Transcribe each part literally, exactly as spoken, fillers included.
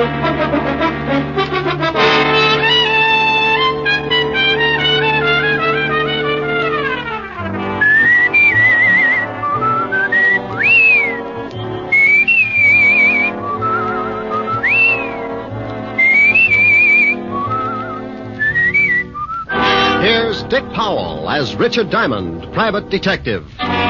Here's Dick Powell as Richard Diamond, private detective.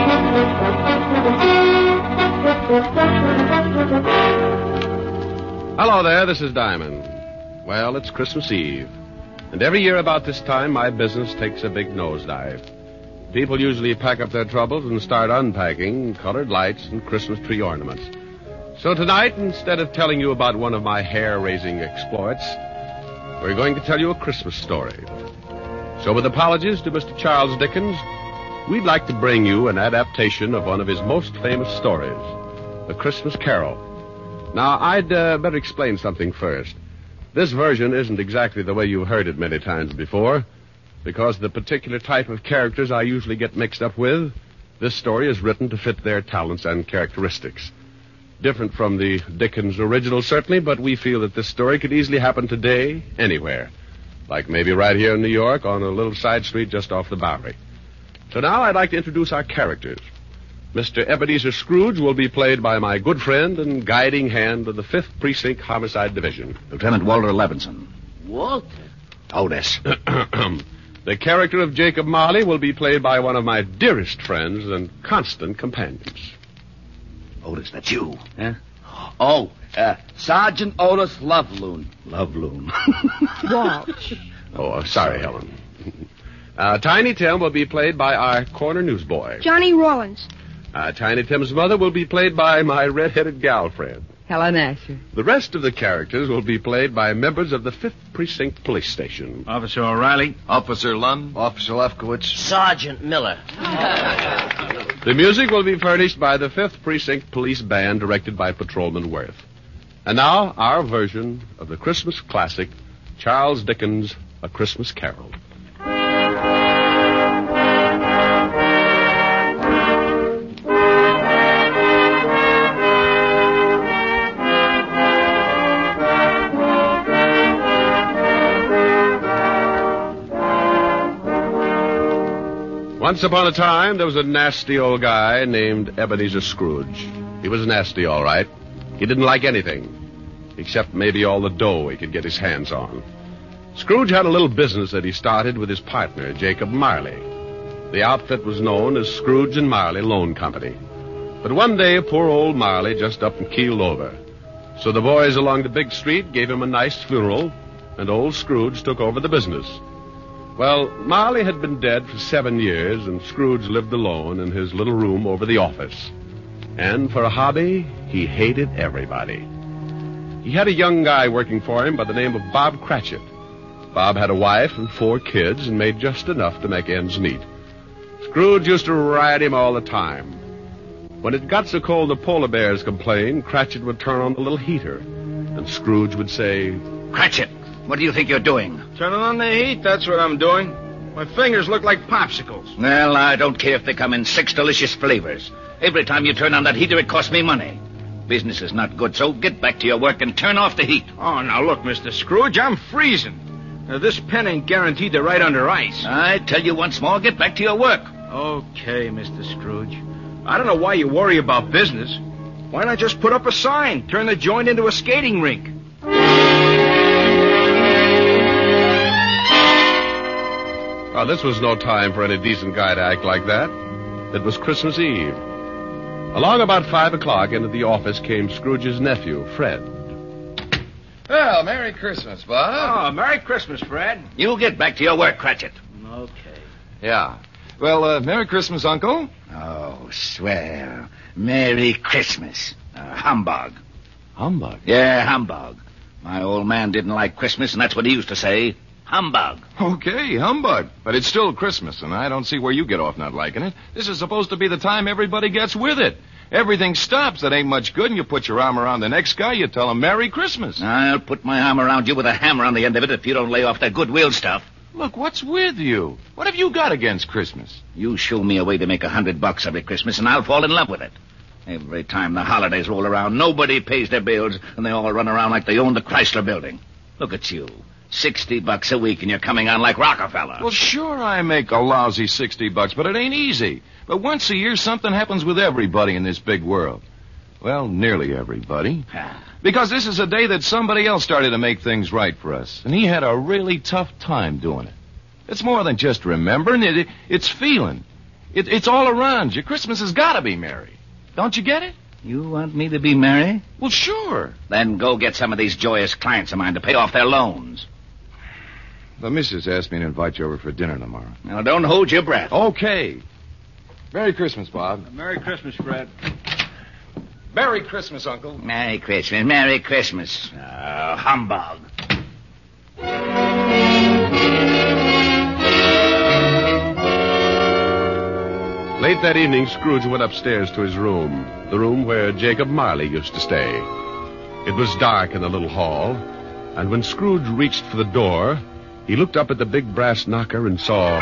Hello there, this is Diamond. Well, it's Christmas Eve. And every year about this time, my business takes a big nosedive. People usually pack up their troubles and start unpacking colored lights and Christmas tree ornaments. So tonight, instead of telling you about one of my hair-raising exploits, we're going to tell you a Christmas story. So with apologies to Mister Charles Dickens, we'd like to bring you an adaptation of one of his most famous stories, A Christmas Carol. Now, I'd uh, better explain something first. This version isn't exactly the way you've heard it many times before, because the particular type of characters I usually get mixed up with, this story is written to fit their talents and characteristics. Different from the Dickens original, certainly, but we feel that this story could easily happen today, anywhere. Like maybe right here in New York on a little side street just off the Bowery. So now I'd like to introduce our characters. Mister Ebenezer Scrooge will be played by my good friend and guiding hand of the fifth Precinct Homicide Division, Lieutenant Walter Levinson. Walter? Otis. The character of Jacob Marley will be played by one of my dearest friends and constant companions. Otis, that's you. Huh? Oh, uh, Sergeant Otis Loveloon. Loveloon. Walt. Oh, sorry, Helen. Uh, Tiny Tim will be played by our corner newsboy. Johnny Rollins. Uh, Tiny Tim's mother will be played by my red-headed gal friend. Helen Asher. The rest of the characters will be played by members of the fifth Precinct Police Station. Officer O'Reilly. Officer Lund. Officer Lefkowitz. Sergeant Miller. The music will be furnished by the fifth Precinct Police Band, directed by Patrolman Worth. And now, our version of the Christmas classic, Charles Dickens' A Christmas Carol. Once upon a time, there was a nasty old guy named Ebenezer Scrooge. He was nasty, all right. He didn't like anything, except maybe all the dough he could get his hands on. Scrooge had a little business that he started with his partner, Jacob Marley. The outfit was known as Scrooge and Marley Loan Company. But one day, poor old Marley just up and keeled over. So the boys along the big street gave him a nice funeral, and old Scrooge took over the business. Well, Marley had been dead for seven years, and Scrooge lived alone in his little room over the office. And for a hobby, he hated everybody. He had a young guy working for him by the name of Bob Cratchit. Bob had a wife and four kids and made just enough to make ends meet. Scrooge used to ride him all the time. When it got so cold the polar bears complained, Cratchit would turn on the little heater, and Scrooge would say, Cratchit, what do you think you're doing? Turning on the heat, that's what I'm doing. My fingers look like popsicles. Well, I don't care if they come in six delicious flavors. Every time you turn on that heater, it costs me money. Business is not good, so get back to your work and turn off the heat. Oh, now look, Mister Scrooge, I'm freezing. Now, this pen ain't guaranteed to ride under ice. I tell you once more, get back to your work. Okay, Mister Scrooge. I don't know why you worry about business. Why not just put up a sign, turn the joint into a skating rink? Well, this was no time for any decent guy to act like that. It was Christmas Eve. Along about five o'clock, into the office came Scrooge's nephew, Fred. Well, Merry Christmas, Bob. Oh, Merry Christmas, Fred. You get back to your work, Cratchit. Okay. Yeah. Well, uh, Merry Christmas, Uncle. Oh, swell. Merry Christmas. Uh, humbug. Humbug? Yeah, humbug. My old man didn't like Christmas, and that's what he used to say. Humbug. Okay, humbug. But it's still Christmas, and I don't see where you get off not liking it. This is supposed to be the time everybody gets with it. Everything stops that ain't much good, and you put your arm around the next guy, you tell him Merry Christmas. I'll put my arm around you with a hammer on the end of it if you don't lay off that goodwill stuff. Look, what's with you? What have you got against Christmas? You show me a way to make a hundred bucks every Christmas, and I'll fall in love with it. Every time the holidays roll around, nobody pays their bills, and they all run around like they own the Chrysler Building. Look at you. Sixty bucks a week, and you're coming on like Rockefeller. Well, sure, I make a lousy sixty bucks, but it ain't easy. But once a year, something happens with everybody in this big world. Well, nearly everybody. Because this is a day that somebody else started to make things right for us, and he had a really tough time doing it. It's more than just remembering. It, it, it's feeling. It, it's all around you. Christmas has got to be merry. Don't you get it? You want me to be merry? Well, sure. Then go get some of these joyous clients of mine to pay off their loans. The missus asked me to invite you over for dinner tomorrow. Now, don't hold your breath. Okay. Merry Christmas, Bob. Merry Christmas, Fred. Merry Christmas, Uncle. Merry Christmas, Merry Christmas. Oh, humbug. Late that evening, Scrooge went upstairs to his room, the room where Jacob Marley used to stay. It was dark in the little hall, and when Scrooge reached for the door, he looked up at the big brass knocker and saw...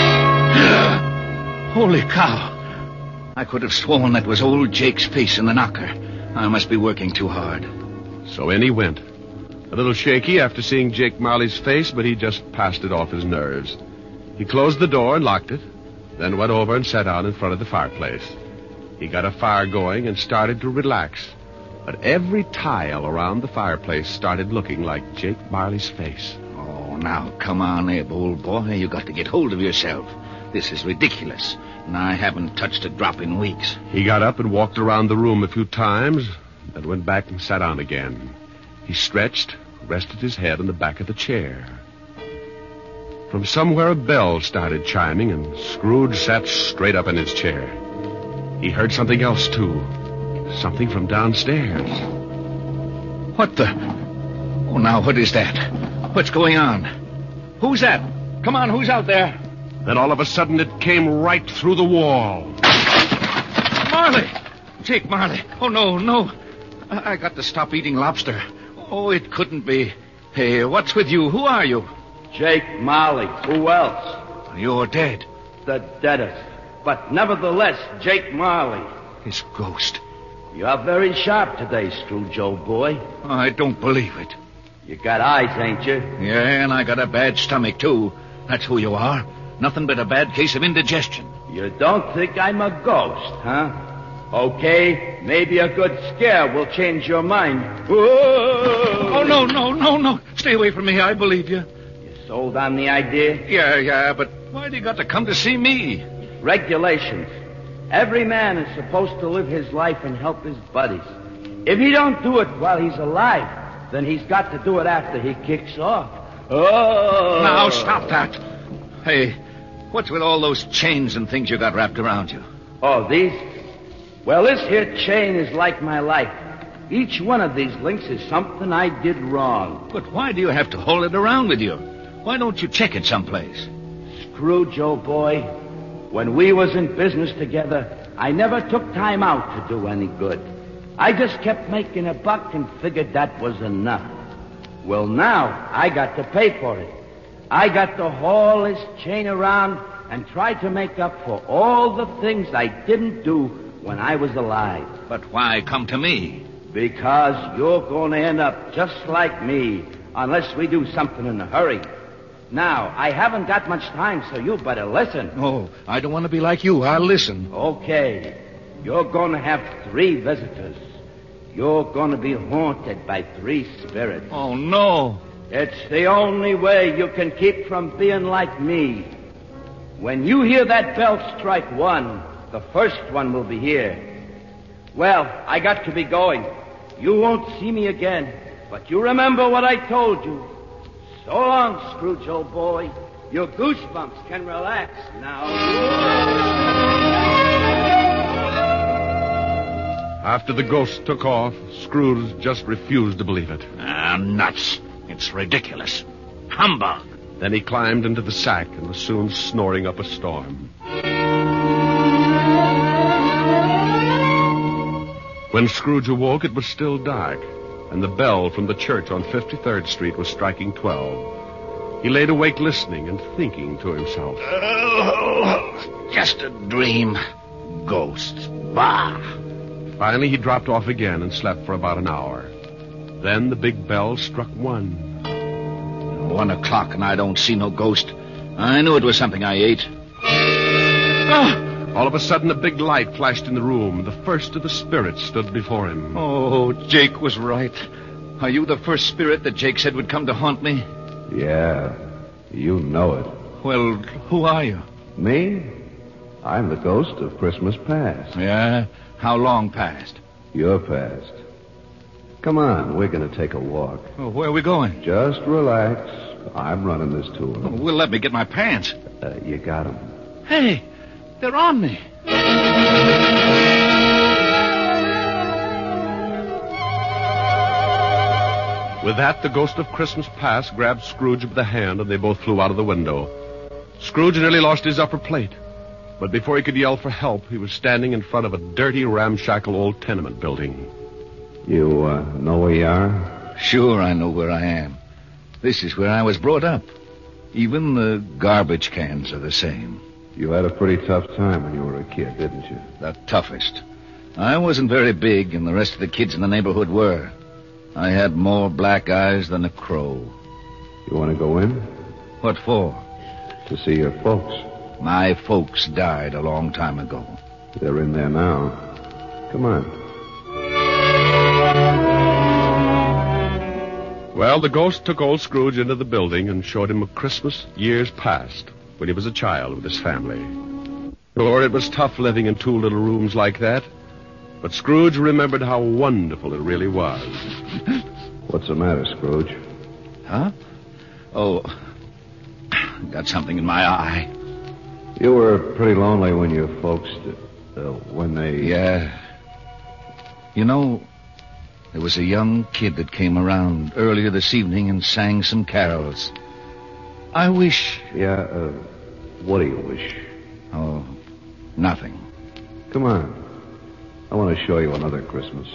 Holy cow. I could have sworn that was old Jake's face in the knocker. I must be working too hard. So in he went. A little shaky after seeing Jake Marley's face, but he just passed it off his nerves. He closed the door and locked it, then went over and sat down in front of the fireplace. He got a fire going and started to relax. But every tile around the fireplace started looking like Jake Marley's face. Oh, now, come on, Abe, old boy. You got to get hold of yourself. This is ridiculous, and I haven't touched a drop in weeks. He got up and walked around the room a few times, then went back and sat down again. He stretched, rested his head on the back of the chair. From somewhere a bell started chiming, and Scrooge sat straight up in his chair. He heard something else, too. Something from downstairs. What the... Oh, now, what is that? What's going on? Who's that? Come on, who's out there? Then all of a sudden it came right through the wall. Marley! Jake Marley. Oh, no, no. I, I got to stop eating lobster. Oh, it couldn't be. Hey, what's with you? Who are you? Jake Marley. Who else? You're dead. The deadest. But nevertheless, Jake Marley. His ghost. You're very sharp today, Scrooge, old boy. I don't believe it. You got eyes, ain't you? Yeah, and I got a bad stomach, too. That's who you are. Nothing but a bad case of indigestion. You don't think I'm a ghost, huh? Okay, maybe a good scare will change your mind. Whoa! Oh, no, no, no, no. Stay away from me. I believe you. You sold on the idea? Yeah, yeah, but why'd you got to come to see me? Regulations. Every man is supposed to live his life and help his buddies. If he don't do it while he's alive, then he's got to do it after he kicks off. Oh! Now, stop that. Hey, what's with all those chains and things you got wrapped around you? Oh, these? Well, this here chain is like my life. Each one of these links is something I did wrong. But why do you have to hold it around with you? Why don't you check it someplace? Scrooge, old boy, when we was in business together, I never took time out to do any good. I just kept making a buck and figured that was enough. Well, now I got to pay for it. I got to haul this chain around and try to make up for all the things I didn't do when I was alive. But why come to me? Because you're going to end up just like me unless we do something in a hurry. Now, I haven't got much time, so you better listen. Oh, I don't want to be like you. I'll listen. Okay. You're going to have three visitors. You're going to be haunted by three spirits. Oh, no. It's the only way you can keep from being like me. When you hear that bell strike one, the first one will be here. Well, I got to be going. You won't see me again, but you remember what I told you. So long, Scrooge, old boy. Your goosebumps can relax now. After the ghost took off, Scrooge just refused to believe it. Ah, nuts. It's ridiculous. Humbug. Then he climbed into the sack and was soon snoring up a storm. When Scrooge awoke, it was still dark, and the bell from the church on fifty-third Street was striking twelve. He laid awake listening and thinking to himself. Oh, just a dream. Ghosts. Bah. Finally, he dropped off again and slept for about an hour. Then the big bell struck one. One o'clock and I don't see no ghost. I knew it was something I ate. Ah! All of a sudden, a big light flashed in the room. The first of the spirits stood before him. Oh, Jake was right. Are you the first spirit that Jake said would come to haunt me? Yeah, you know it. Well, who are you? Me? I'm the ghost of Christmas past. Yeah? How long past? Your past. Come on, we're going to take a walk. Oh, where are we going? Just relax. I'm running this tour. Oh, well, let me get my pants. Uh, you got them. Hey, they're on me. With that, the ghost of Christmas past grabbed Scrooge by the hand, and they both flew out of the window. Scrooge nearly lost his upper plate. But before he could yell for help, he was standing in front of a dirty, ramshackle old tenement building. You uh, know where you are? Sure, I know where I am. This is where I was brought up. Even the garbage cans are the same. You had a pretty tough time when you were a kid, didn't you? The toughest. I wasn't very big, and the rest of the kids in the neighborhood were. I had more black eyes than a crow. You want to go in? What for? To see your folks. My folks died a long time ago. They're in there now. Come on. Well, the ghost took old Scrooge into the building and showed him a Christmas years past, when he was a child with his family. Lord, it was tough living in two little rooms like that. But Scrooge remembered how wonderful it really was. What's the matter, Scrooge? Huh? Oh, got something in my eye. You were pretty lonely when your folks, uh, when they... Yeah. You know, there was a young kid that came around earlier this evening and sang some carols. I wish... Yeah, uh, what do you wish? Oh, nothing. Come on. I want to show you another Christmas.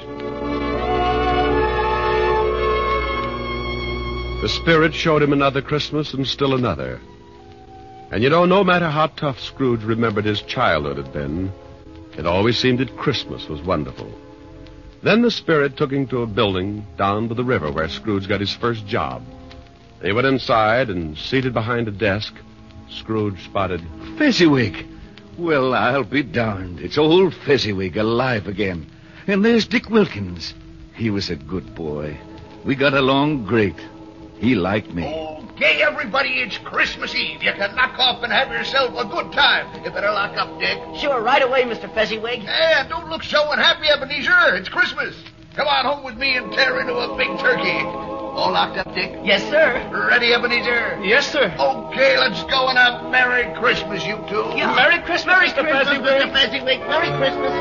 The spirit showed him another Christmas and still another. And you know, no matter how tough Scrooge remembered his childhood had been, it always seemed that Christmas was wonderful. Then the spirit took him to a building down by the river where Scrooge got his first job. They went inside, and seated behind a desk, Scrooge spotted... Fezziwig! Well, I'll be darned. It's old Fezziwig alive again. And there's Dick Wilkins. He was a good boy. We got along great. He liked me. Okay, everybody, it's Christmas Eve. You can knock off and have yourself a good time. You better lock up, Dick. Sure, right away, Mister Fezziwig. Yeah, don't look so unhappy, Ebenezer. It's Christmas. Come on home with me and tear into a big turkey. All locked up, Dick? Yes, sir. Ready, Ebenezer? Yes, sir. Okay, let's go and have Merry Christmas, you two. Yeah. Merry Christmas, Merry Mister Christmas, Fezziwig. Mister Fezziwig. Merry Christmas.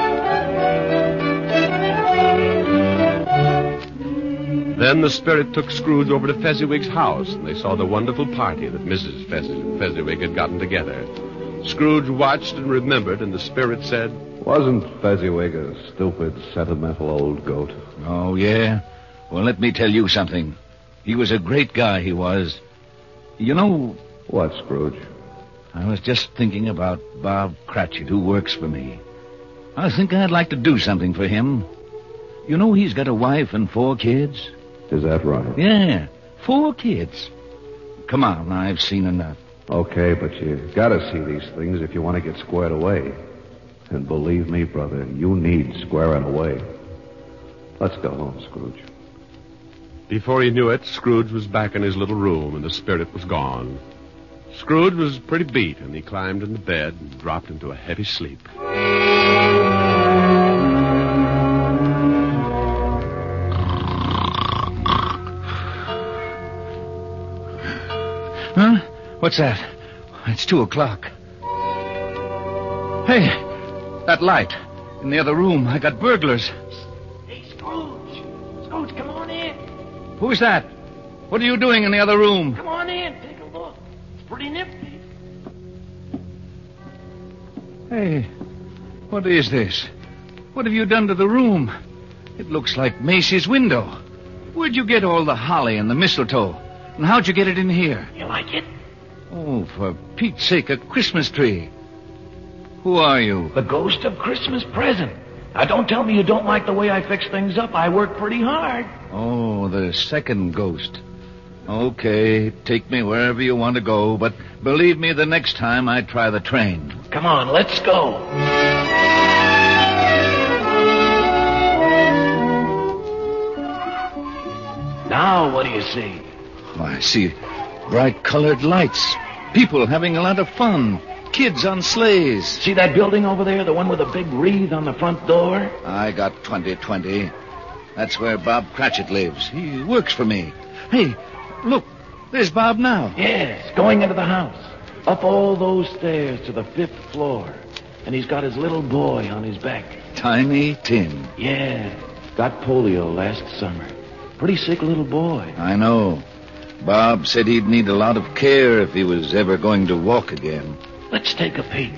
Then the spirit took Scrooge over to Fezziwig's house, and they saw the wonderful party that Missus Fezzi- Fezziwig had gotten together. Scrooge watched and remembered, and the spirit said... Wasn't Fezziwig a stupid, sentimental old goat? Oh, yeah? Well, let me tell you something. He was a great guy, he was. You know... What, Scrooge? I was just thinking about Bob Cratchit, who works for me. I think I'd like to do something for him. You know he's got a wife and four kids? Is that right? Yeah, four kids. Come on, I've seen enough. Okay, but you gotta see these things if you want to get squared away. And believe me, brother, you need squaring away. Let's go home, Scrooge. Before he knew it, Scrooge was back in his little room, and the spirit was gone. Scrooge was pretty beat, and he climbed into bed and dropped into a heavy sleep. Huh? What's that? It's two o'clock. Hey, that light in the other room. I got burglars. Hey, Scrooge. Scrooge, come on in. Who's that? What are you doing in the other room? Come on in. Take a look. It's pretty nifty. Hey, what is this? What have you done to the room? It looks like Macy's window. Where'd you get all the holly and the mistletoe? And how'd you get it in here? You like it? Oh, for Pete's sake, a Christmas tree. Who are you? The ghost of Christmas present. Now, don't tell me you don't like the way I fix things up. I work pretty hard. Oh, the second ghost. Okay, take me wherever you want to go, but believe me, the next time I try the train. Come on, let's go. Now, what do you see? Oh, I see bright colored lights. People having a lot of fun. Kids on sleighs. See that building over there, the one with a big wreath on the front door? I got twenty twenty. That's where Bob Cratchit lives. He works for me. Hey, look, there's Bob now. Yes, going into the house. Up all those stairs to the fifth floor. And he's got his little boy on his back. Tiny Tim. Yeah, got polio last summer. Pretty sick little boy. I know. Bob said he'd need a lot of care if he was ever going to walk again. Let's take a peek.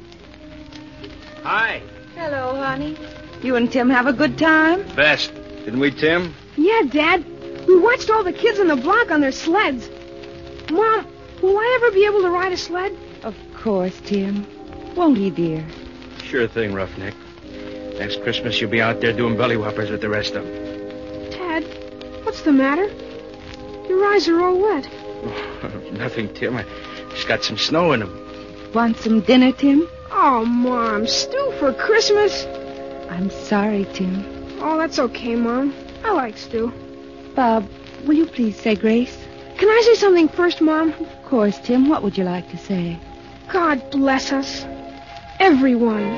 Hi. Hello, honey. You and Tim have a good time? Best. Didn't we, Tim? Yeah, Dad. We watched all the kids on the block on their sleds. Mom, will I ever be able to ride a sled? Of course, Tim. Won't he, dear? Sure thing, Roughneck. Next Christmas, you'll be out there doing belly whoppers with the rest of them. Dad, what's the matter? Your eyes are all wet. Oh, nothing, Tim. I just got some snow in them. Want some dinner, Tim? Oh, Mom, stew for Christmas? I'm sorry, Tim. Oh, that's okay, Mom. I like stew. Bob, will you please say grace? Can I say something first, Mom? Of course, Tim. What would you like to say? God bless us. Everyone.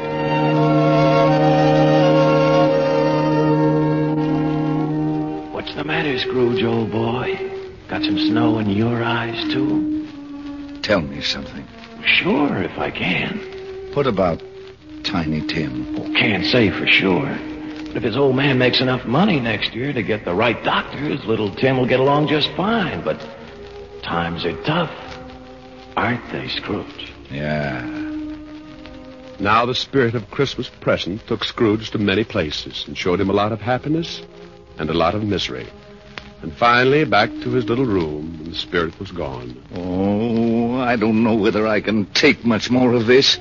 What's the matter, Scrooge, old boy? Got some snow in your eyes, too? Tell me something. Sure, if I can. What about Tiny Tim? Oh, can't say for sure. But if his old man makes enough money next year to get the right doctors, little Tim will get along just fine. But times are tough, aren't they, Scrooge? Yeah. Now the spirit of Christmas present took Scrooge to many places and showed him a lot of happiness and a lot of misery. And finally, back to his little room, and the spirit was gone. Oh, I don't know whether I can take much more of this.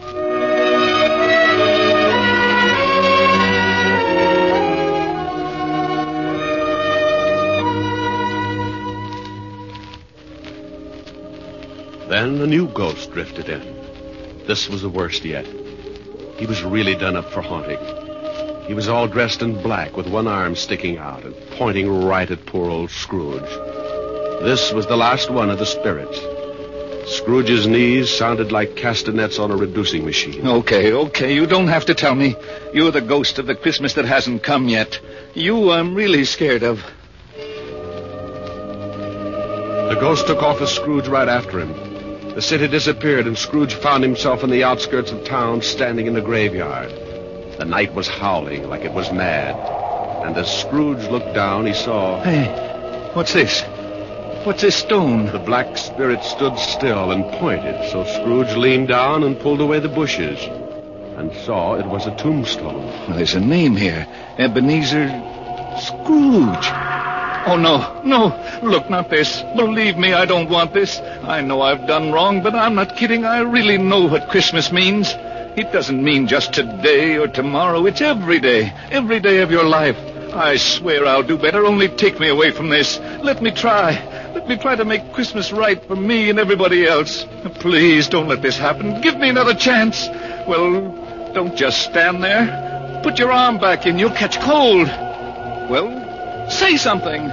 Then a new ghost drifted in. This was the worst yet. He was really done up for haunting. He was all dressed in black with one arm sticking out and pointing right at poor old Scrooge. This was the last one of the spirits. Scrooge's knees sounded like castanets on a reducing machine. Okay, okay, you don't have to tell me. You're the ghost of the Christmas that hasn't come yet. You I'm really scared of. The ghost took off with Scrooge right after him. The city disappeared, and Scrooge found himself in the outskirts of town, standing in the graveyard. The night was howling like it was mad. And as Scrooge looked down, he saw... Hey, what's this? What's this stone? The black spirit stood still and pointed, so Scrooge leaned down and pulled away the bushes and saw it was a tombstone. Well, there's a name here. Ebenezer Scrooge. Oh, no, no. Look, not this. Believe me, I don't want this. I know I've done wrong, but I'm not kidding. I really know what Christmas means. It doesn't mean just today or tomorrow. It's every day. Every day of your life. I swear I'll do better. Only take me away from this. Let me try. Let me try to make Christmas right for me and everybody else. Please don't let this happen. Give me another chance. Well, don't just stand there. Put your arm back in. You'll catch cold. Well, say something.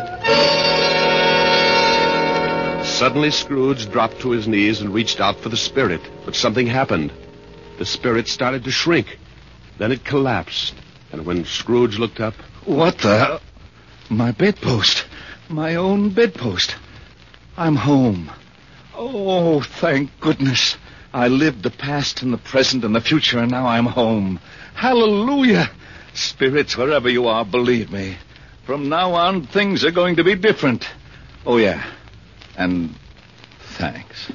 Suddenly, Scrooge dropped to his knees and reached out for the spirit. But something happened. The spirit started to shrink. Then it collapsed. And when Scrooge looked up... What the... My bedpost. My own bedpost. I'm home. Oh, thank goodness. I lived the past and the present and the future, and now I'm home. Hallelujah. Spirits, wherever you are, believe me. From now on, things are going to be different. Oh, yeah. And thanks.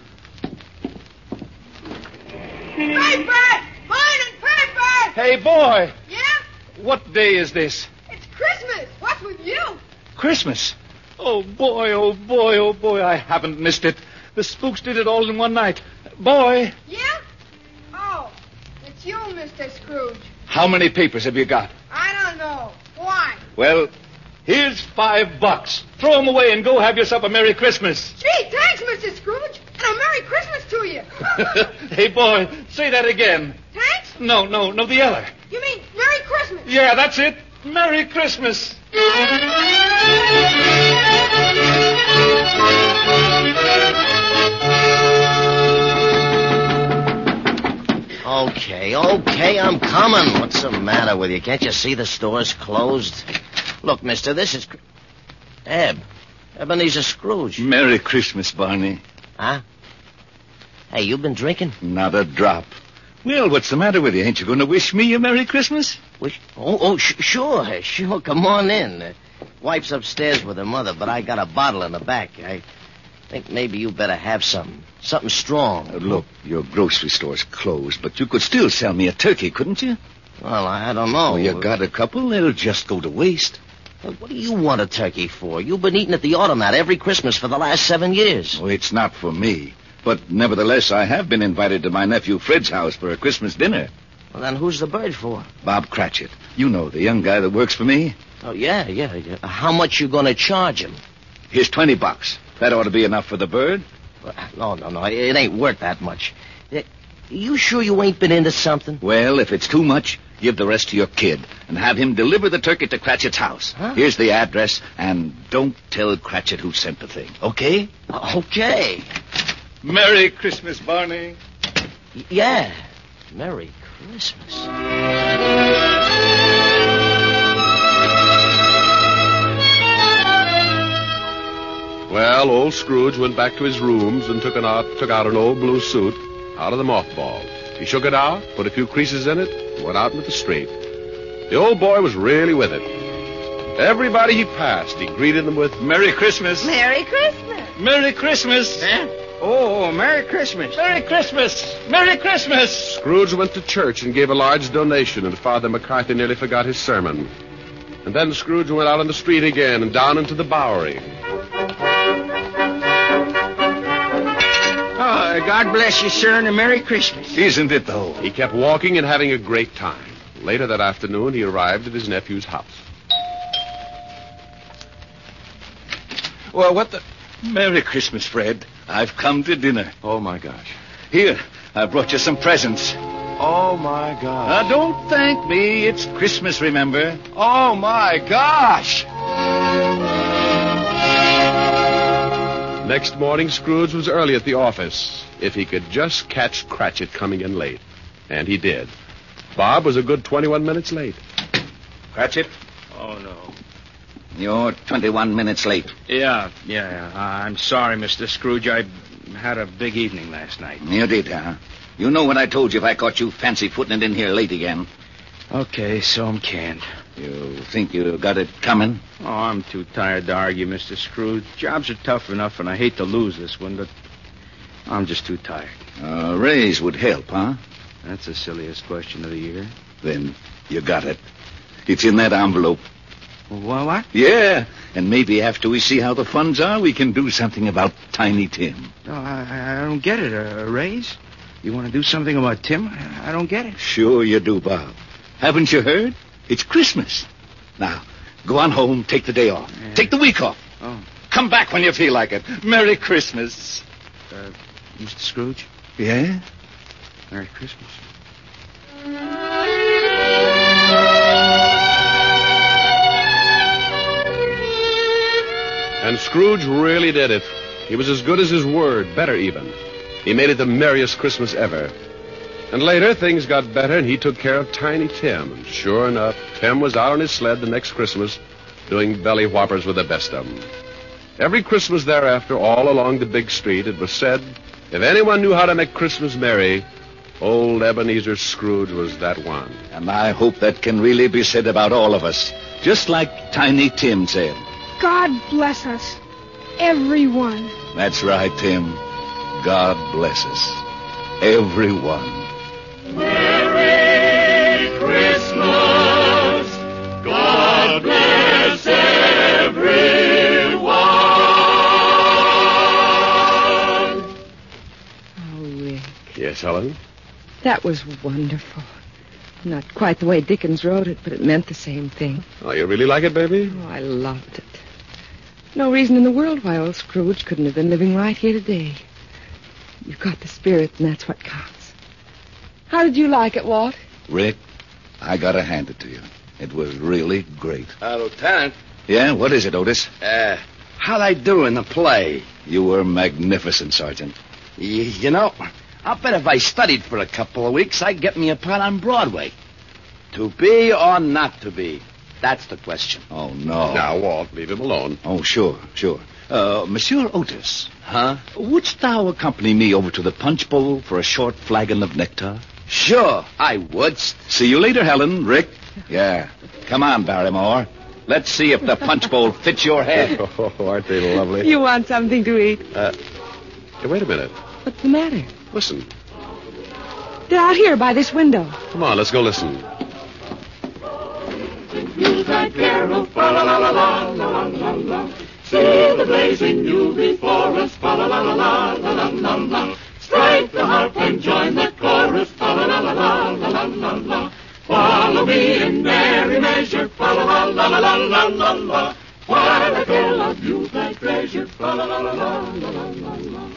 Paper! Morning, paper! Hey, boy! Yeah? What day is this? It's Christmas. What's with you? Christmas. Oh, boy, oh, boy, oh, boy, I haven't missed it. The spooks did it all in one night. Boy! Yeah? Oh, it's you, Mister Scrooge. How many papers have you got? I don't know. Why? Well, here's five bucks. Throw them away and go have yourself a Merry Christmas. Gee, thanks, Mister Scrooge. And a Merry Christmas to you. Hey, boy, say that again. Thanks? No, no, no, the other. You mean Merry Christmas? Yeah, that's it. Merry Christmas. Okay, okay, I'm coming. What's the matter with you? Can't you see the store's closed? Look, mister, this is... Eb. Ebenezer Scrooge. Merry Christmas, Barney. Huh? Hey, you been drinking? Not a drop. Well, what's the matter with you? Ain't you going to wish me a Merry Christmas? Wish? Oh, oh, sh- sure, sure. Come on in. Uh, wife's upstairs with her mother, but I got a bottle in the back. I think maybe you better have something. Something strong. Uh, look, your grocery store's closed, but you could still sell me a turkey, couldn't you? Well, I don't know. Oh, you got a couple? They'll just go to waste. Well, what do you want a turkey for? You've been eating at the automat every Christmas for the last seven years. Oh, it's not for me. But nevertheless, I have been invited to my nephew Fred's house for a Christmas dinner. Well, then who's the bird for? Bob Cratchit. You know, the young guy that works for me. Oh, yeah, yeah, yeah. How much you going to charge him? Here's twenty bucks. That ought to be enough for the bird. No, no, no. It ain't worth that much. You sure you ain't been into something? Well, if it's too much, give the rest to your kid and have him deliver the turkey to Cratchit's house. Huh? Here's the address, and don't tell Cratchit who sent the thing, okay? Okay. Merry Christmas, Barney. Y- yeah. Merry Christmas. Well, old Scrooge went back to his rooms and took, an out, took out an old blue suit out of the mothball. He shook it out, put a few creases in it, and went out into the street. The old boy was really with it. Everybody he passed, he greeted them with, Merry Christmas. Merry Christmas. Merry Christmas. Eh? Oh, Merry Christmas. Merry Christmas. Merry Christmas. Scrooge went to church and gave a large donation, and Father McCarthy nearly forgot his sermon. And then Scrooge went out on the street again and down into the Bowery. Oh, God bless you, sir, and a Merry Christmas. Isn't it, though? He kept walking and having a great time. Later that afternoon, he arrived at his nephew's house. Well, what the... Merry Christmas, Fred. I've come to dinner. Oh, my gosh. Here, I brought you some presents. Oh, my gosh. Now, don't thank me. It's Christmas, remember? Oh, my gosh. Next morning, Scrooge was early at the office. If he could just catch Cratchit coming in late. And he did. Bob was a good twenty-one minutes late. Cratchit? Oh, no. You're twenty-one minutes late. Yeah, yeah, yeah. Uh, I'm sorry, Mister Scrooge. I had a big evening last night. You did, huh? You know what I told you if I caught you fancy-footing it in here late again. Okay, so I'm canned. You think you got it coming? Oh, I'm too tired to argue, Mister Scrooge. Jobs are tough enough, and I hate to lose this one, but I'm just too tired. A raise would help, huh? That's the silliest question of the year. Then you got it. It's in that envelope. Well, what? Yeah, and maybe after we see how the funds are, we can do something about Tiny Tim. No, I, I don't get it. A, a raise? You want to do something about Tim? I, I don't get it. Sure you do, Bob. Haven't you heard? It's Christmas. Now, go on home, take the day off. Yeah. Take the week off. Oh. Come back when you feel like it. Merry Christmas. Uh, Mister Scrooge? Yeah? Merry Christmas. And Scrooge really did it. He was as good as his word, better even. He made it the merriest Christmas ever. And later, things got better, and he took care of Tiny Tim. And sure enough, Tim was out on his sled the next Christmas doing belly whoppers with the best of them. Every Christmas thereafter, all along the big street, it was said, if anyone knew how to make Christmas merry, old Ebenezer Scrooge was that one. And I hope that can really be said about all of us, just like Tiny Tim said. God bless us. Everyone. That's right, Tim. God bless us. Everyone. Merry Christmas. God bless everyone. Oh, Rick. Yes, Helen? That was wonderful. Not quite the way Dickens wrote it, but it meant the same thing. Oh, you really like it, baby? Oh, I loved it. No reason in the world why old Scrooge couldn't have been living right here today. You've got the spirit, and that's what counts. How did you like it, Walt? Rick, I gotta hand it to you. It was really great. Uh, Lieutenant. Yeah, what is it, Otis? Uh, how'd I do in the play? You were magnificent, Sergeant. Y- you know, I'll bet if I studied for a couple of weeks, I'd get me a part on Broadway. To be or not to be? That's the question. Oh, no. Now, Walt, leave him alone. Oh, sure, sure. Uh, Monsieur Otis. Huh? Wouldst thou accompany me over to the punch bowl for a short flagon of nectar? Sure, I would. See you later, Helen. Rick. Yeah. Come on, Barrymore. Let's see if the punch bowl fits your head. Oh, aren't they lovely? You want something to eat? Uh, hey, wait a minute. What's the matter? Listen. They're out here by this window. Come on, let's go listen. Yuletide carol, fa la la la la la la la. See the blazing Yule before us, fa la la la la la la la. Strike the harp and join the chorus, fa la la la la la la la. Follow me in merry measure, fa la la la la la la la. While a girl of youth I treasure, fa la la la la la la la.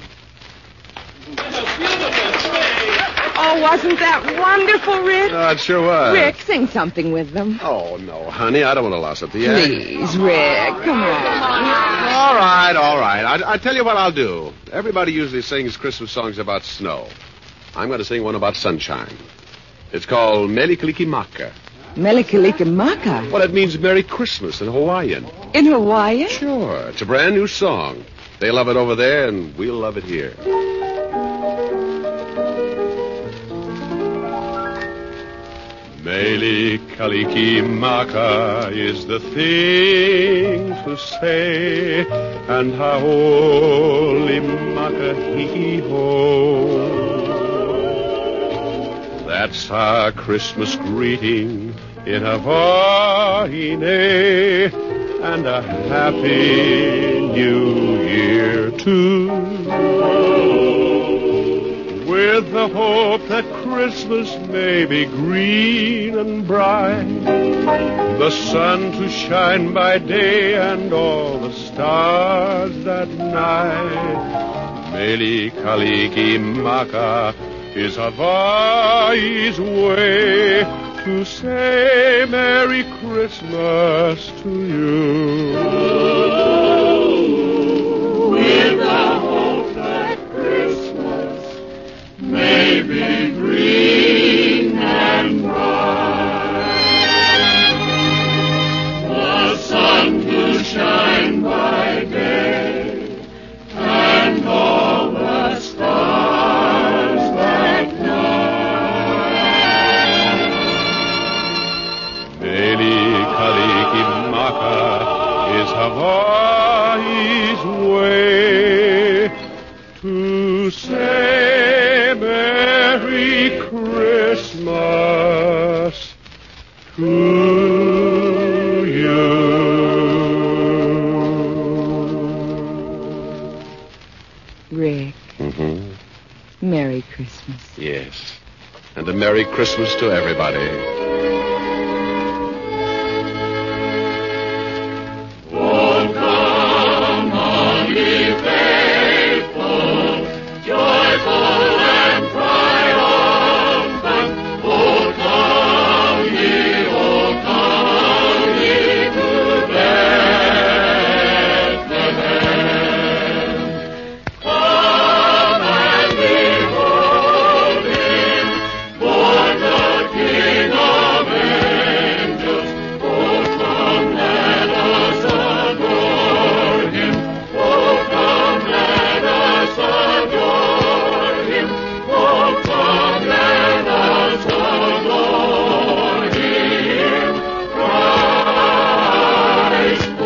Oh, wasn't that wonderful, Rick? Oh, it sure was. Rick, sing something with them. Oh, no, honey, I don't want to loss up the act. Please, Rick, come on. All right, all right. I, I tell you what I'll do. Everybody usually sings Christmas songs about snow. I'm going to sing one about sunshine. It's called Melikalikimaka. Melikalikimaka? Well, it means Merry Christmas in Hawaiian. In Hawaiian? Sure. It's a brand new song. They love it over there, and we'll love it here. Melikalikimaka is the thing to say, and haole maka hiki ho. That's our Christmas greeting in Hawaii, and a happy new year too. With the hope that Christmas may be green and bright, the sun to shine by day and all the stars at night. Melikalikimaka is Hawaii's way to say Merry Christmas to you. With the hope that Christmas may be green and bright, the sun to shine by day, and all the stars that night. Melikalikimaka is Hawaii's way to say Merry Christmas to you. Rick. Mm-hmm. Merry Christmas. Yes. And a Merry Christmas to everybody. Oh, come on, ye faithful, joyful and triumphant. Oh, come ye, oh, come ye to Bethlehem. Come and behold him, born the King of angels. Oh, come, let us adore him. Oh, come, let us adore him. Oh, come, let us adore him. Christ the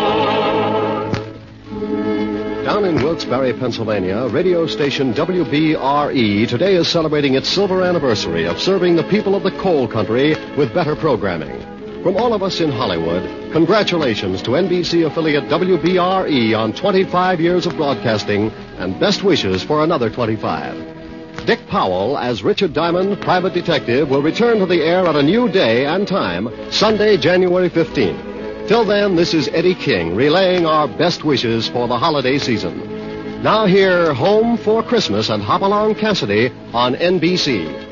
Lord. Down in Wilkes-Barre, Pennsylvania, radio station W B R E today is celebrating its silver anniversary of serving the people of the coal country with better programming. From all of us in Hollywood, congratulations to N B C affiliate W B R E on twenty-five years of broadcasting and best wishes for another twenty-five. Dick Powell, as Richard Diamond, private detective, will return to the air at a new day and time, Sunday, January fifteenth. Till then, this is Eddie King relaying our best wishes for the holiday season. Now hear Home for Christmas and Hopalong Cassidy on N B C.